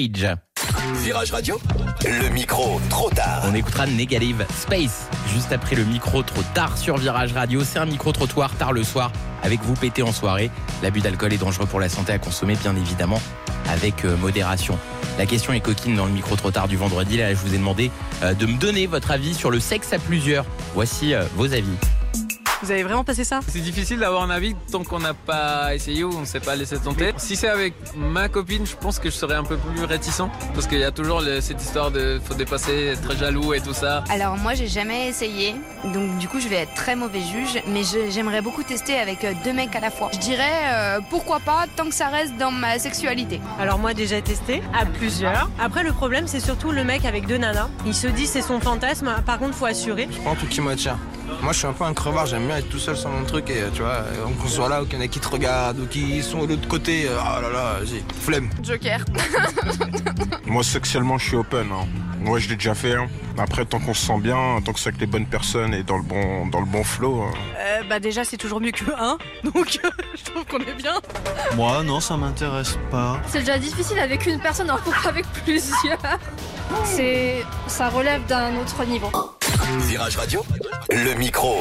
Virage Radio, le micro trop tard. On écoutera Negative Space juste après le micro trop tard sur Virage Radio. C'est un micro-trottoir tard le soir avec vous pété en soirée. L'abus d'alcool est dangereux pour la santé, à consommer bien évidemment avec modération. La question est coquine dans le micro trop tard du vendredi. Là, je vous ai demandé de me donner votre avis sur le sexe à plusieurs. Voici vos avis. Vous avez vraiment passé ça? C'est difficile d'avoir un avis tant qu'on n'a pas essayé ou on ne s'est pas laissé tenter. Si c'est avec ma copine, je pense que je serais un peu plus réticent parce qu'il y a toujours cette histoire de faut dépasser, être très jaloux et tout ça. Alors moi j'ai jamais essayé, donc du coup je vais être très mauvais juge, mais j'aimerais beaucoup tester avec 2 mecs à la fois. Je dirais pourquoi pas tant que ça reste dans ma sexualité. Alors moi déjà testé, à plusieurs. Après le problème c'est surtout le mec avec 2 nanas. Il se dit c'est son fantasme, par contre faut assurer. Je prends tout qui m'attire. Moi je suis un peu un crevard, j'aime bien être tout seul sur mon truc et tu vois, qu'on soit là ou qu'il y en a qui te regardent ou qui sont de l'autre côté, oh là là, vas-y, flemme. Joker. Moi sexuellement je suis open, hein. Moi je l'ai déjà fait, hein. Après tant qu'on se sent bien, tant que c'est avec les bonnes personnes et dans le bon flow. Bah déjà c'est toujours mieux que un, donc je trouve qu'on est bien. Moi non, ça m'intéresse pas. C'est déjà difficile avec une personne, alors pourquoi avec plusieurs? Ça relève d'un autre niveau. Virage Radio, le micro